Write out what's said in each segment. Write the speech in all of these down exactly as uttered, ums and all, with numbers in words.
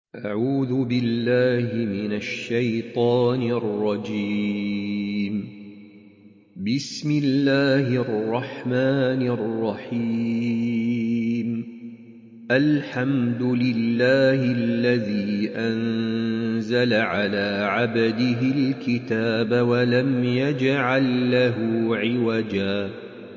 أعوذ بالله من الشيطان الرجيم. بسم الله الرحمن الرحيم. الحمد لله الذي أنزل على عبده الكتاب ولم يجعل له عوجا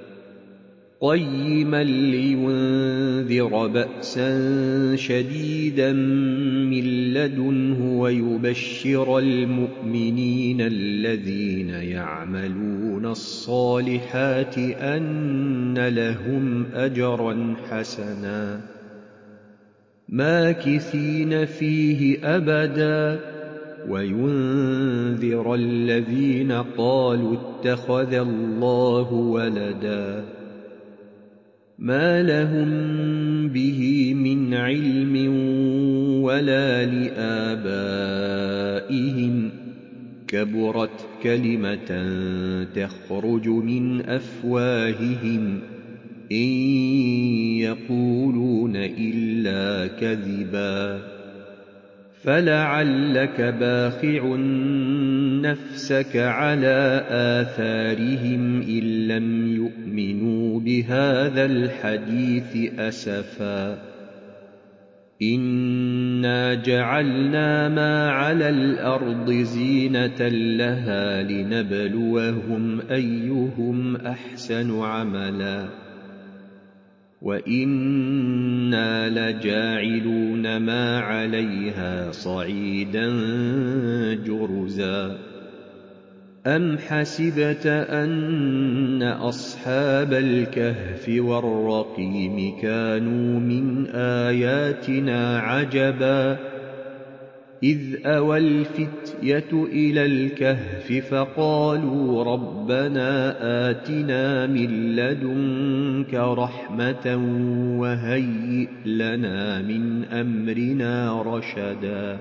قيما لينذر بأسا شديدا من لدنه ويبشر المؤمنين الذين يعملون الصالحات أن لهم أجرا حسنا ماكثين فيه أبدا وينذر الذين قالوا اتخذ الله ولدا ما لهم به من علم ولا لآبائهم كبرت كلمة تخرج من أفواههم إن يقولون إلا كذبا فلعلك باخع نفسك على آثارهم إن لم يؤمنوا بهذا الحديث أسفا إنا جعلنا ما على الأرض زينة لها لنبلوهم أيهم أحسن عملا وإنا لجاعلون ما عليها صعيدا جرزا أم حسبت أن أصحاب الكهف والرقيم كانوا من آياتنا عجبا إذ أوى الفتية إلى الكهف فقالوا ربنا آتنا من لدنك رحمة وهيئ لنا من أمرنا رشدا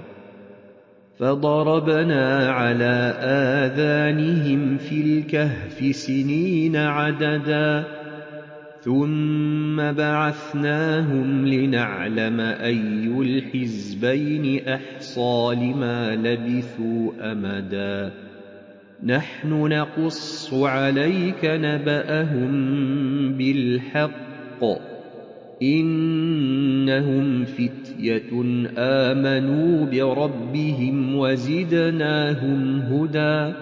فضربنا على آذانهم في الكهف سنين عددا ثم بعثناهم لنعلم أي الحزبين أحصى لما لبثوا أمدا نحن نقص عليك نبأهم بالحق إنهم فتية آمنوا بربهم وزدناهم هدى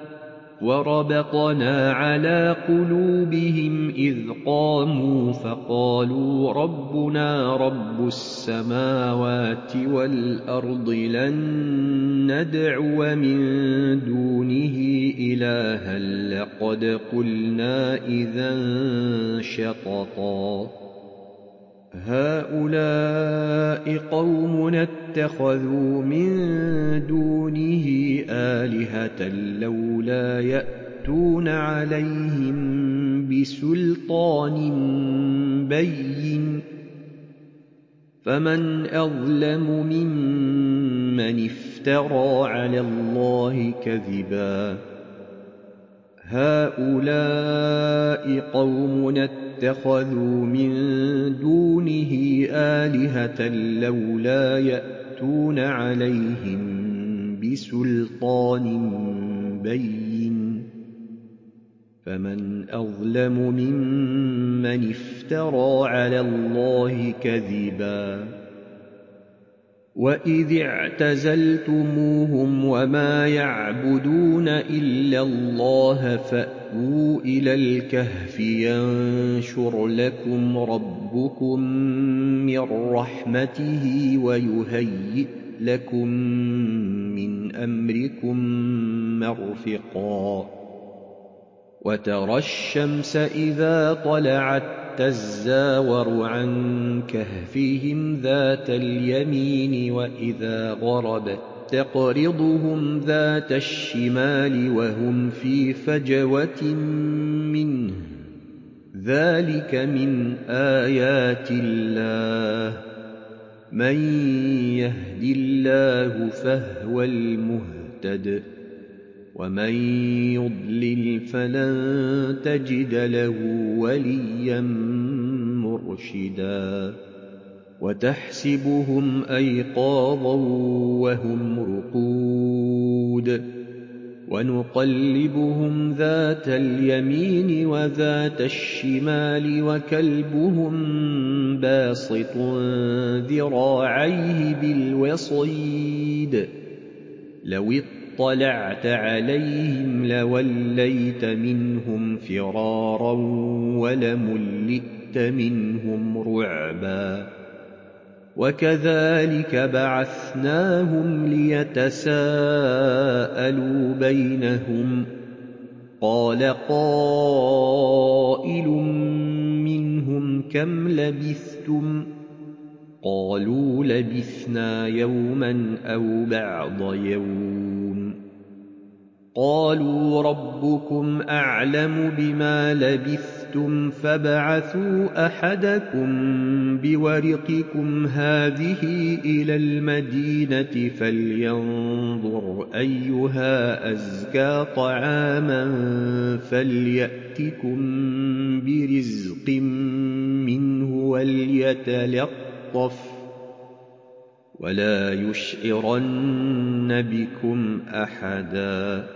وربطنا على قلوبهم إذ قاموا فقالوا ربنا رب السماوات والأرض لن ندعو من دونه إلها لقد قلنا إذا شططا هؤلاء قومنا اتخذوا من دونه آلهة لولا يأتون عليهم بسلطان بين فمن أظلم ممن افترى على الله كذبا هؤلاء قومنا اتخذوا من دونه آلهة لولا يأتون عليهم بسلطان بين فمن أظلم ممن افترى على الله كذبا وإذ اعتزلتموهم وما يعبدون إلا الله فأووا إلى الكهف ينشر لكم ربكم من رحمته ويهيئ لكم من أمركم مرفقا وترى الشمس إذا طلعت تزاور عن كهفهم ذات اليمين وإذا غربت تقرضهم ذات الشمال وهم في فجوة منه ذلك من آيات الله من يهد الله فهو المهتد ومن يضلل فلن تجد له وليا مرشدا وتحسبهم أيقاظا وهم رقود ونقلبهم ذات اليمين وذات الشمال وكلبهم باسط ذراعيه بالوصيد لو اطلعت عليهم لوليت منهم فرارا ولملئت منهم رعبا وكذلك بعثناهم ليتساءلوا بينهم قال قائل منهم كم لبثتم قالوا لبثنا يوما أو بعض يوم قالوا ربكم أعلم بما لبثتم فابعثوا أحدكم بورقكم هذه إلى المدينة فلينظر أيها أزكى طعاما فليأتكم برزق منه وليتلطف ولا يشعرن بكم أحدا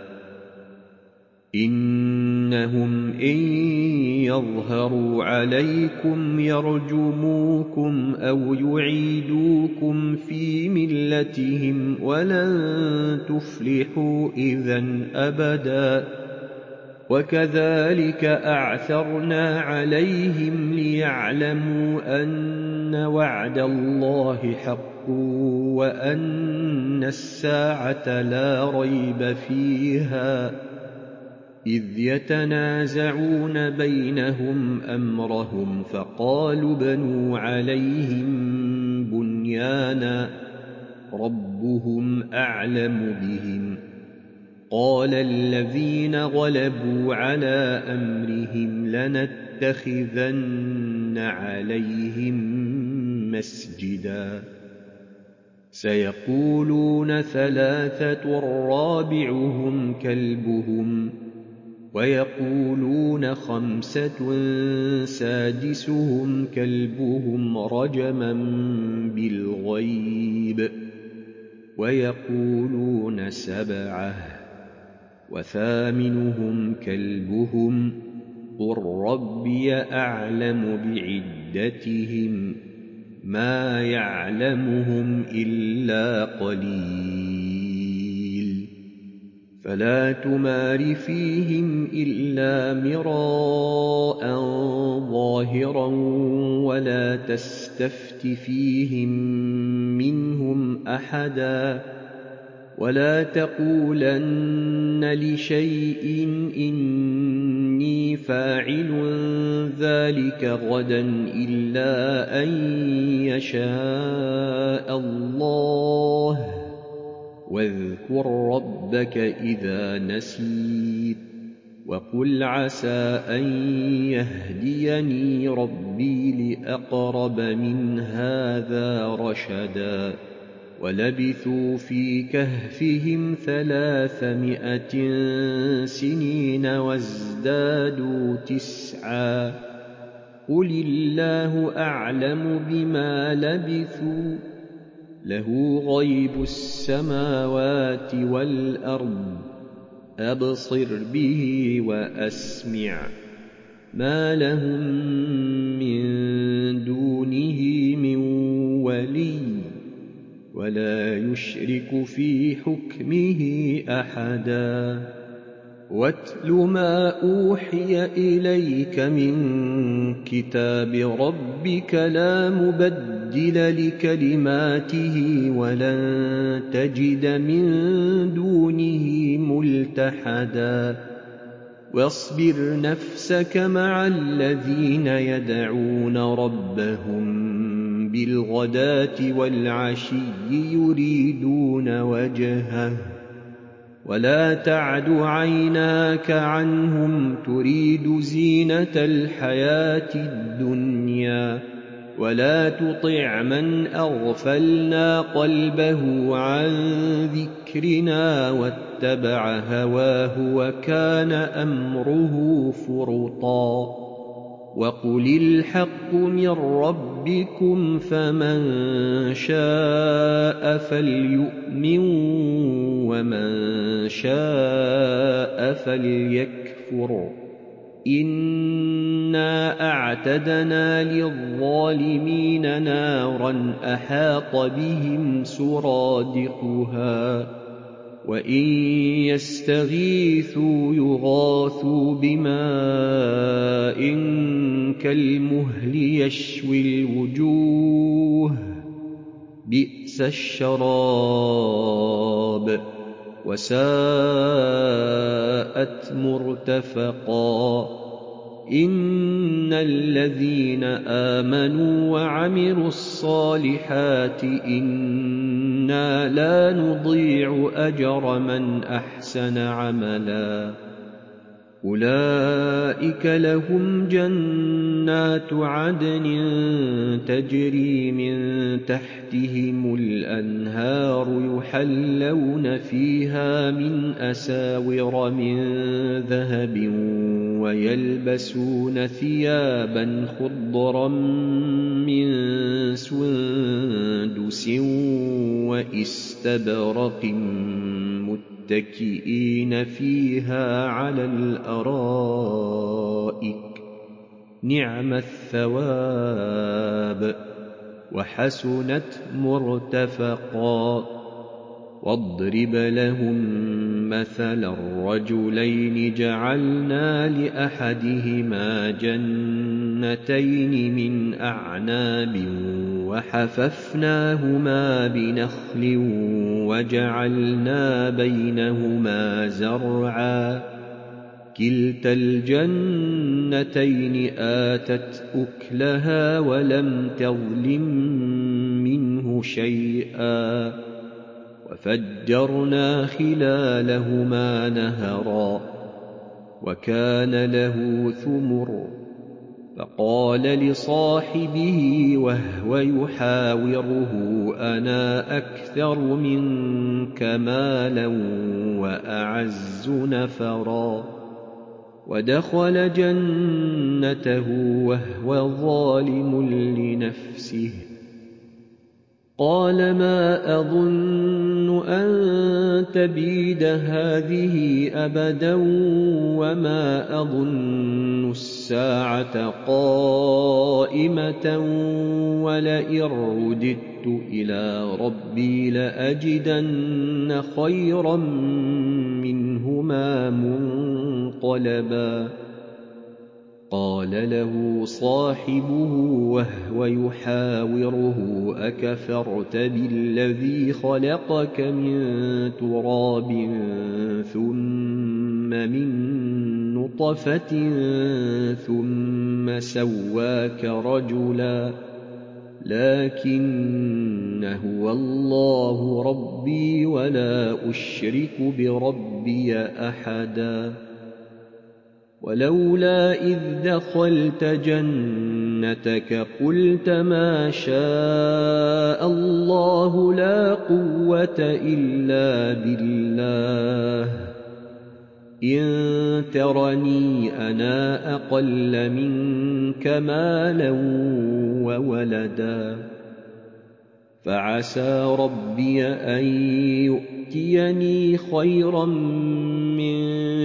إنهم إن يظهروا عليكم يرجموكم أو يعيدوكم في ملتهم ولن تفلحوا إذن أبدا وكذلك أعثرنا عليهم ليعلموا أن وعد الله حق وأن الساعة لا ريب فيها إذ يتنازعون بينهم أمرهم فقالوا ابنوا عليهم بنيانا ربهم أعلم بهم قال الذين غلبوا على أمرهم لنتخذن عليهم مسجدا سيقولون ثلاثة رابعهم كلبهم ويقولون خمسة سادسهم كلبهم رجما بالغيب ويقولون سبعة وثامنهم كلبهم قل ربي أعلم بعدتهم ما يعلمهم إلا قليل فلا تمار فيهم إلا مراء ظاهرا ولا تستفت فيهم منهم أحدا ولا تقولن لشيء إني فاعل ذلك غدا إلا أن يشاء الله واذكر ربك إذا نسيت وقل عسى أن يهديني ربي لأقرب من هذا رشدا ولبثوا في كهفهم ثلاثمائة سنين وازدادوا تسعا قل الله أعلم بما لبثوا له غيب السماوات والأرض أبصر به وأسمع ما لهم من دونه من ولي ولا يشرك في حكمه أحدا واتل ما أوحي إليك من كتاب ربك لا مبدل لكلماته ولن تجد من دونه ملتحدا واصبر نفسك مع الذين يدعون ربهم بالغداة والعشي يريدون وجهه ولا تعد عيناك عنهم تريد زينة الحياة الدنيا ولا تطع من أغفلنا قلبه عن ذكرنا واتبع هواه وكان أمره فرطا وقل الحق من ربكم فمن شاء فليؤمن ومن شاء فليكفر إنا أعتدنا للظالمين نارا أحاط بهم سرادقها وإن يستغيثوا يغاثوا بماء كالمهل يشوي الوجوه بئس الشراب وساءت مرتفقا إن الذين آمنوا وعملوا الصالحات إنا لا نضيع أجر من أحسن عملا أولئك لهم جنات عدن تجري من تحتهم الأنهار يحلون فيها من أساور من ذهب ويلبسون ثيابا خضرا من سندس وإستبرق متكئين فيها على الأرائك نعم الثواب وحسنت مرتفقا واضرب لهم مثلا الرجلين جعلنا لأحدهما جنتين من أعناب وحففناهما بنخل وجعلنا بينهما زرعا كلتا الجنتين آتت أكلها ولم تظلم منه شيئا وفجرنا خلالهما نهرا وكان له ثمر فقال لصاحبه وهو يحاوره أنا أكثر منك مالا وأعز نفرا ودخل جنته وهو ظالم لنفسه قال ما أظن أن تبيد هذه أبدا وما أظن الساعة قائمة ولئن رددت إلى ربي لأجدن خيرا منهما منقلبا قال له صاحبه وهو يحاوره أكفرت بالذي خلقك من تراب ثم من نطفة ثم سواك رجلا لكن هو الله ربي ولا أشرك بربي أحدا ولولا إذ دخلت جنتك قلت ما شاء الله لا قوة إلا بالله إن ترني أنا أقل منك مالا وولدا فعسى ربي أن يؤتيني خيرا من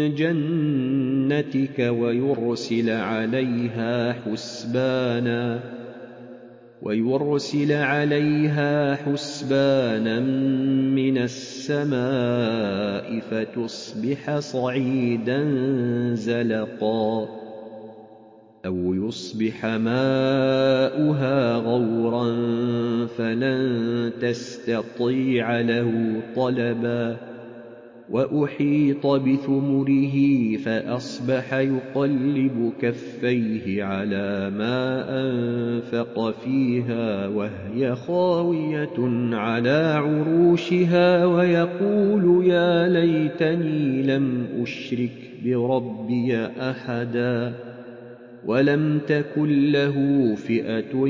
جنتك ويرسل عليها حسبانا ويرسل عليها حسبانا من السماء فتصبح صعيدا زلقا أو يصبح ماؤها غورا فلن تستطيع له طلبا وأحيط بثمره فأصبح يقلب كفيه على ما أنفق فيها وهي خاوية على عروشها ويقول يا ليتني لم أشرك بربي أحدا ولم تكن له فئة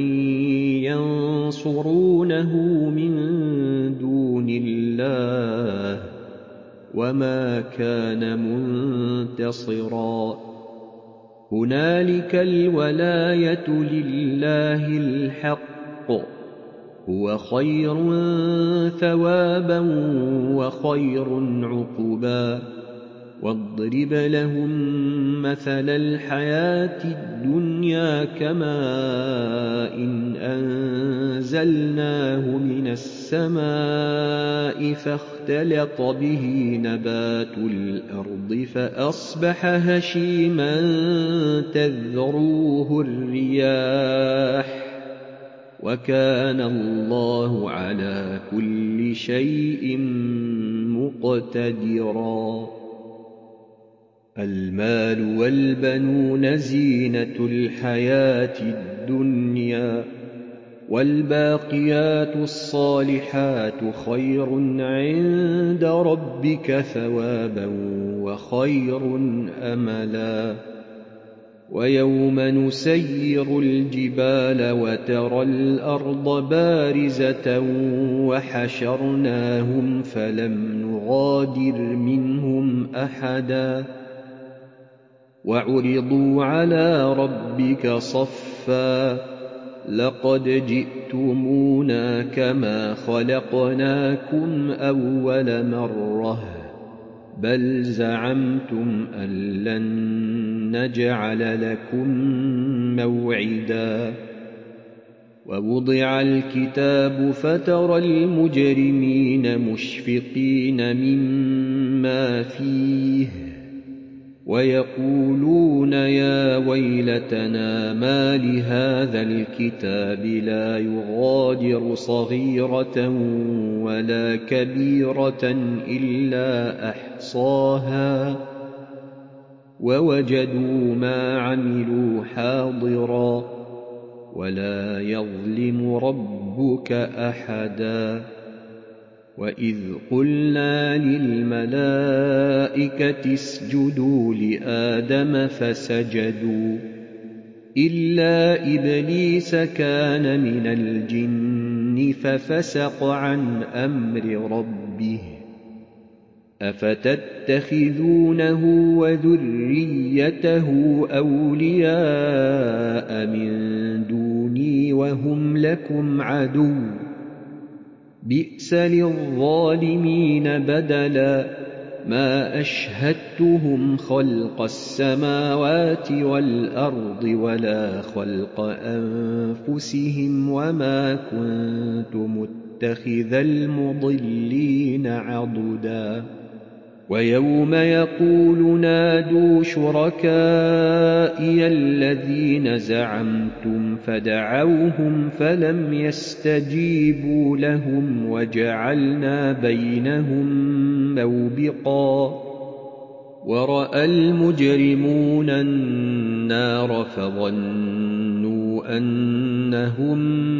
ينصرونه من دون الله وما كان منتصرا هنالك الولاية لله الحق هو خير ثوابا وخير عقبا واضرب لهم مثل الحياة الدنيا كماء إن أنزلناه من السماء فاختلط به نبات الأرض فأصبح هشيما تذروه الرياح وكان الله على كل شيء مقتدرا المال والبنون زينة الحياة الدنيا والباقيات الصالحات خير عند ربك ثوابا وخير أملا ويوم نسير الجبال وترى الأرض بارزة وحشرناهم فلم نغادر منهم أحدا وعرضوا على ربك صفا لقد جئتمونا كما خلقناكم أول مرة بل زعمتم أن لن نجعل لكم موعدا ووضع الكتاب فترى المجرمين مشفقين مما فيه ويقولون يا ويلتنا ما لهذا الكتاب لا يغادر صغيرة ولا كبيرة إلا أحصاها ووجدوا ما عملوا حاضرا ولا يظلم ربك أحدا وإذ قلنا للملائكة اسجدوا لآدم فسجدوا إلا إبليس كان من الجن ففسق عن أمر ربه أفتتخذونه وذريته أولياء من دوني وهم لكم عدو بئس للظالمين بدلا ما أشهدتهم خلق السماوات والأرض ولا خلق أنفسهم وما كنت متخذ المضلين عضدا ويوم يقول نادوا شركائي الذين زعمتم فدعوهم فلم يستجيبوا لهم وجعلنا بينهم موبقا ورأى المجرمون النار فظنوا أنهم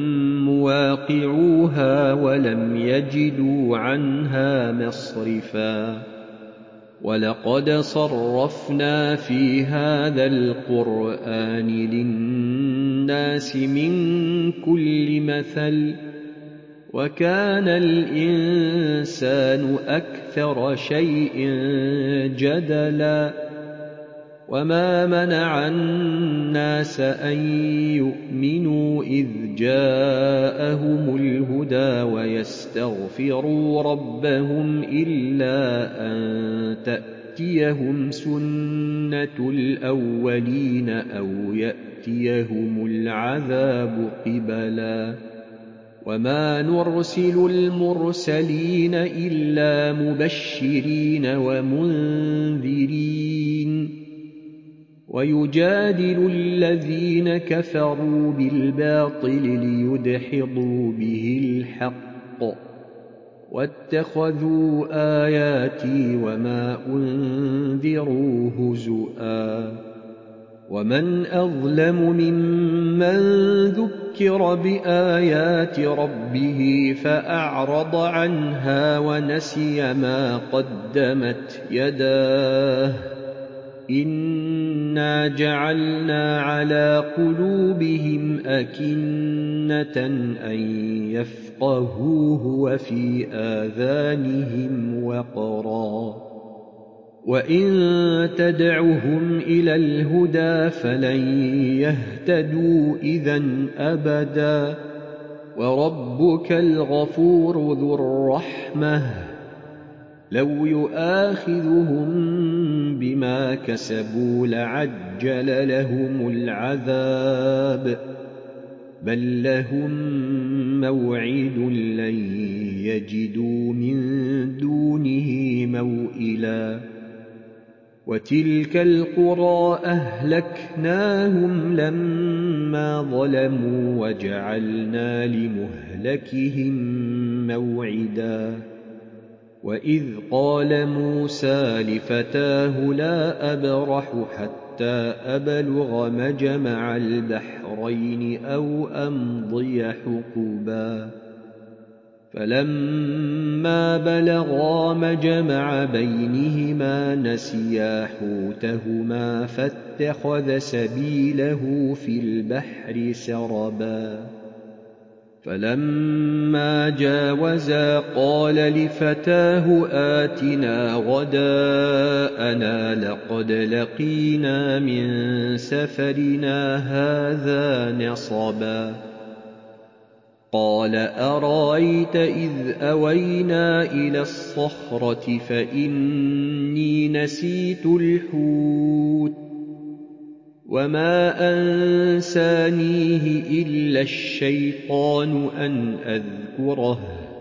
مواقعوها ولم يجدوا عنها مصرفا ولقد صرفنا في هذا القرآن للناس من كل مثل وكان الإنسان أكثر شيء جدلا وما منع الناس أن يؤمنوا إذ جاءهم الهدى ويستغفروا ربهم إلا أن تأتيهم سنة الأولين أو يأتيهم العذاب قبلا وما نرسل المرسلين إلا مبشرين ومنذرين ويجادل الذين كفروا بالباطل ليدحضوا به الحق واتخذوا آياتي وما أنذروا هزؤا ومن أظلم ممن ذكر بآيات ربه فأعرض عنها ونسي ما قدمت يداه إنا جعلنا على قلوبهم أكنة أن يفقهوه وفي آذانهم وقرا وإن تدعهم إلى الهدى فلن يهتدوا إذًا أبدا. وربك الغفور ذو الرحمة لو يؤاخذهم بما كسبوا لعجل لهم العذاب بل لهم موعد لن يجدوا من دونه موئلا. وتلك القرى أهلكناهم لما ظلموا وجعلنا لمهلكهم موعدا. وإذ قال موسى لفتاه لا أبرح حتى أبلغ مجمع البحرين أو أمضي حقبا فلما بلغا مجمع بينهما نسيا حوتهما فاتخذ سبيله في البحر سربا. فلما جاوزا قال لفتاه آتنا غداءنا لقد لقينا من سفرنا هذا نصبا. قال أرأيت إذ أوينا إلى الصخرة فإني نسيت الحوت وما أنسانيه إلا الشيطان أن أذكره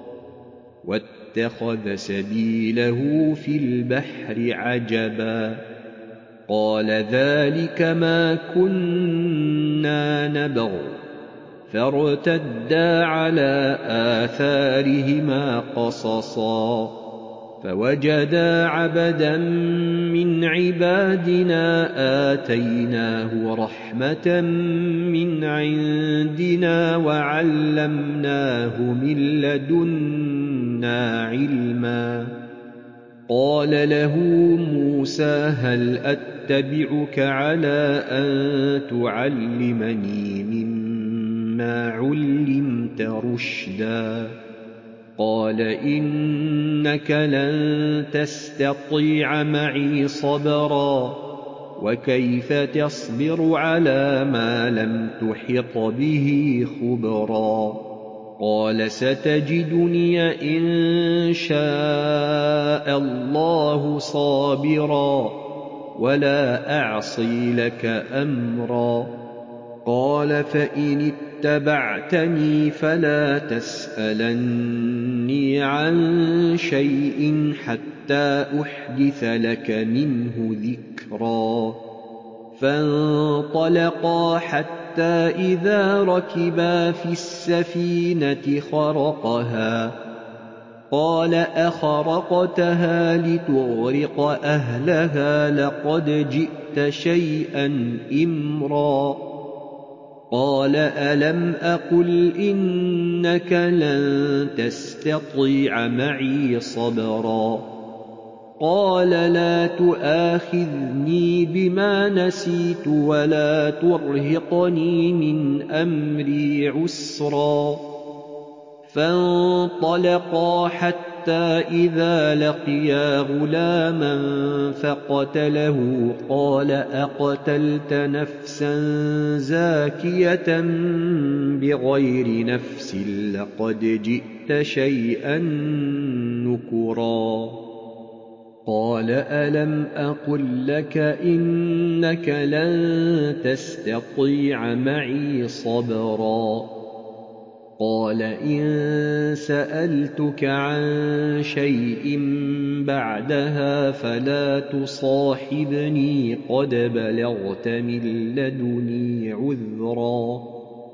واتخذ سبيله في البحر عجبا. قال ذلك ما كنا نبغ فارتدا على آثارهما قصصا فوجدا عبدا من عبادنا آتيناه رحمة من عندنا وعلمناه من لدنا علما. قال له موسى هل أتبعك على أن تعلمني مما علمت رشدا. قال إنك لن تستطيع معي صبرا وكيف تصبر على ما لم تحط به خبرا. قال ستجدني إن شاء الله صابرا ولا أعصي لك أمرا. قال فإن اتبعتني فلا تسألني عن شيء حتى أحدث لك منه ذكرا. فانطلقا حتى إذا ركبا في السفينة خرقها قال أخرقتها لتغرق أهلها لقد جئت شيئا إمرا. قال ألم أقل إنك لن تستطيع معي صبرا. قال لا تؤاخذني بما نسيت ولا ترهقني من أمري عسرا. فانطلقا حتى إذا لقيا غلاما فقتله قال أقتلت نفسا زاكية بغير نفس لقد جئت شيئا نكرا. قال ألم أقل لك إنك لن تستطيع معي صبرا. قال إن سألتك عن شيء بعدها فلا تصاحبني قد بلغت من لدني عذرا.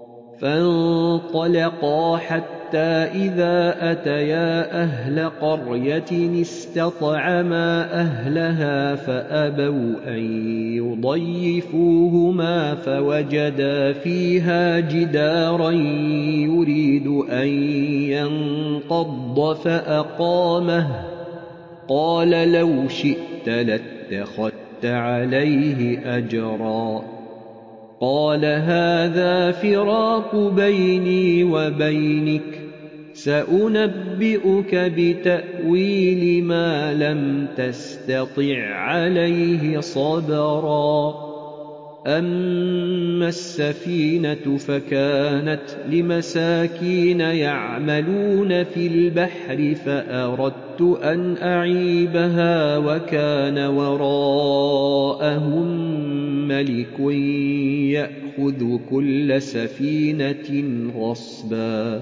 فانطلقا حتى إذا أتيا أهل قرية استطعما أهلها فأبوا أن يضيفوهما فوجدا فيها جدارا يريد أن ينقض فأقامه. قال لو شئت لاتخذت عليه أجرا. قال هذا فراق بيني وبينك سأنبئك بتأويل ما لم تستطع عليه صبرا أما السفينة فكانت لمساكين يعملون في البحر فأردت أن أعيبها وكان وراءهم ملك يأخذ كل سفينة غصبا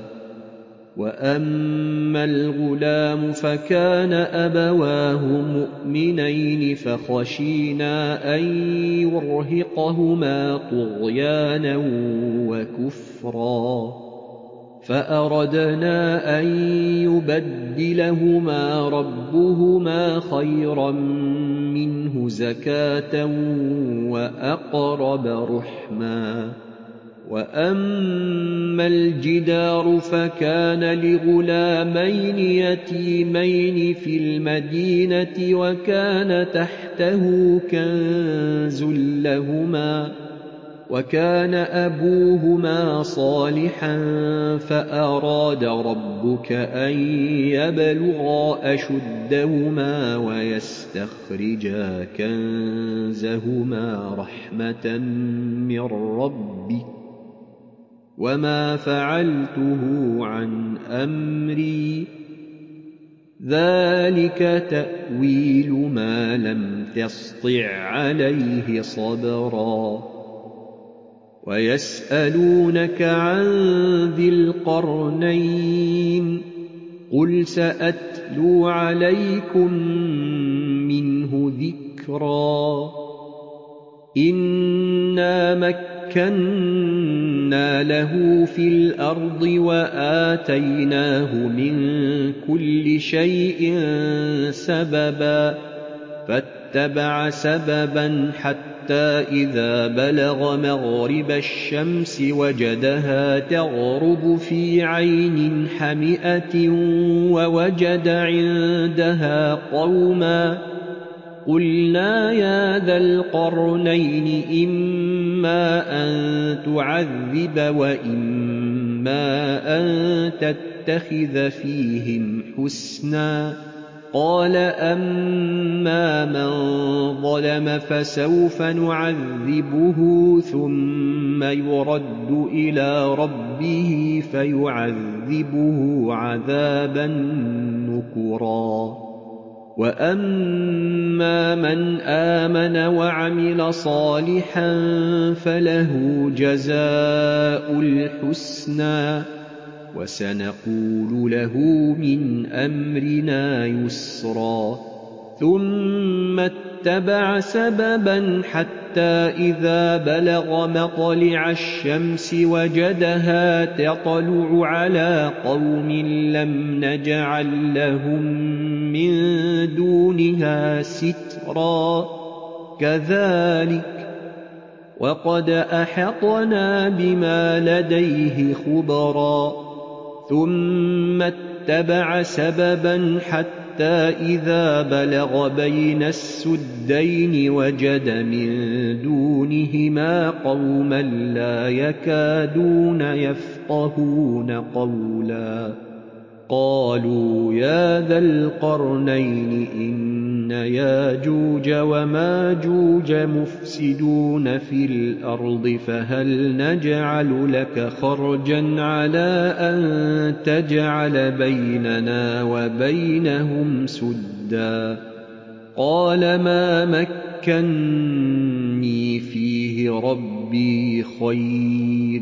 وأما الغلام فكان أبواه مؤمنين فخشينا أن يرهقهما طغيانا وكفرا فأردنا أن يبدلهما ربهما خيرا منه زكاة وأقرب رحما وأما الجدار فكان لغلامين يتيمين في المدينة وكان تحته كنز لهما وكان أبوهما صالحا فأراد ربك أن يبلغا أشدهما ويستخرجا كنزهما رحمة من ربك وما فعلته عن أمري ذلك تأويل ما لم تسطع عليه صبرا ويسألونك عن ذي القرنين قل سأتلو عليكم منه ذكرا إنا مكنا له في الأرض وآتيناه من كل شيء سببا فاتبع سببا حتى إذا بلغ مغرب الشمس وجدها تغرب في عين حمئة ووجد عندها قوما قلنا يا ذا القرنين إما أن تعذب وإما أن تتخذ فيهم حسنا قال أما من ظلم فسوف نعذبه ثم يرد إلى ربه فيعذبه عذابا نكرا وأما من آمن وعمل صالحا فله جزاء الحسنى وسنقول له من أمرنا يسرا ثم اتبع سببا حتى إذا بلغ مطلع الشمس وجدها تطلع على قوم لم نجعل لهم من دونها سترا كذلك وقد أحطنا بما لديه خبرا ثم اتبع سببا حتى إذا بلغ بين السدين وجد من دونهما قوما لا يكادون يفقهون قولا قالوا يا ذا القرنين إن ياجوج وماجوج مفسدون في الأرض فهل نجعل لك خرجا على أن تجعل بيننا وبينهم سدا قال ما مكني فيه ربي خير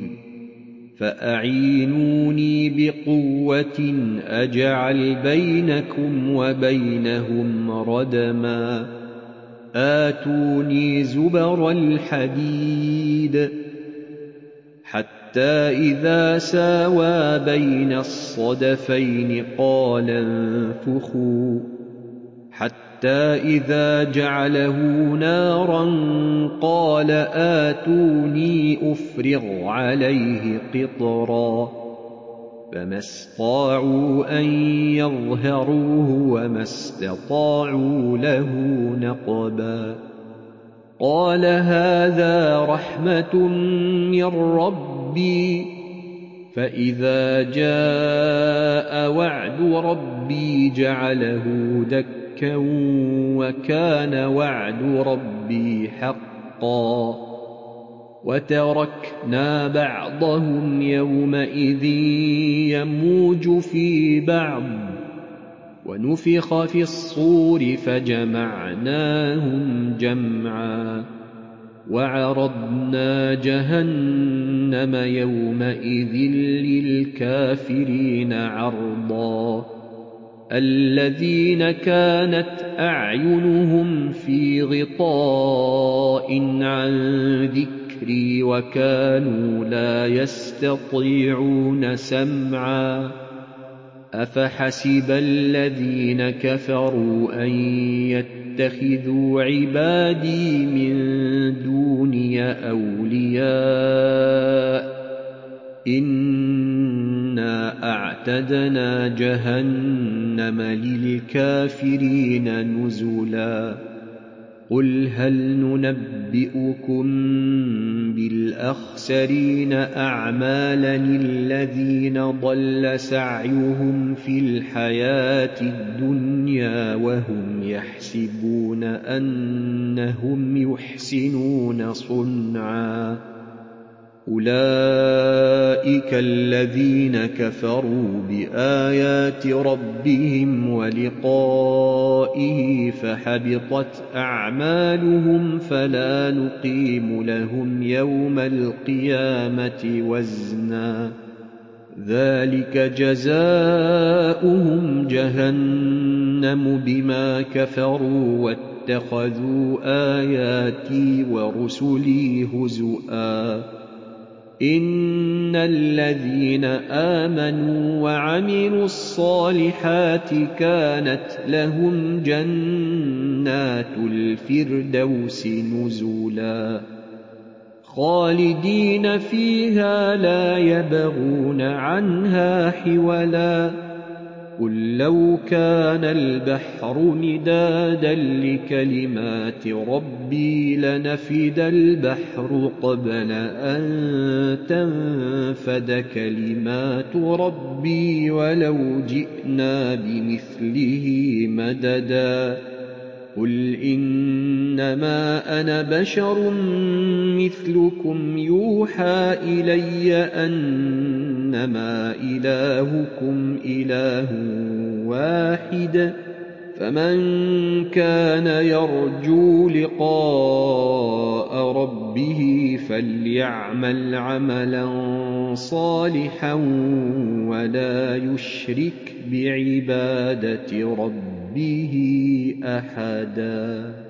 فأعينوني بقوة أجعل بينكم وبينهم ردما آتوني زبر الحديد حتى إذا ساوى بين الصدفين قال انفخوا حتى إذا جعله نارا قال آتوني أفرغ عليه قطرا فما استطاعوا أن يظهروه وما استطاعوا له نقبا قال هذا رحمة من ربي فإذا جاء وعد ربي جعله دكا وكان وعد ربي حقا وتركنا بعضهم يومئذ يموج في بعض ونفخ في الصور فجمعناهم جمعا وعرضنا جهنم يومئذ للكافرين عرضا الذين كانت أعينهم في غطاء عن ذكري وكانوا لا يستطيعون سمعا أفحسب الذين كفروا أن يتخذوا عبادي من دوني أولياء إنا أعتدنا جهنم للكافرين نزلا قل هل ننبئكم بالأخسرين أعمالا الذين ضل سعيهم في الحياة الدنيا وهم يحسبون أنهم يحسنون صنعا أولئك الذين كفروا بآيات ربهم ولقائه فحبطت أعمالهم فلا نقيم لهم يوم القيامة وزنا ذلك جزاؤهم جهنم بما كفروا واتخذوا آياتي ورسلي هزؤا إن الذين آمنوا وعملوا الصالحات كانت لهم جنات الفردوس نزلا خالدين فيها لا يبغون عنها حولا قل لو كان البحر مدادا لكلمات ربي لنفد البحر قبل أن تنفد كلمات ربي ولو جئنا بمثله مددا قل إنما أنا بشر مثلكم يوحى إلي أنما إلهكم إله واحد فمن كان يرجو لقاء ربه فليعمل عملا صالحا ولا يشرك بعبادة ربه أحدا.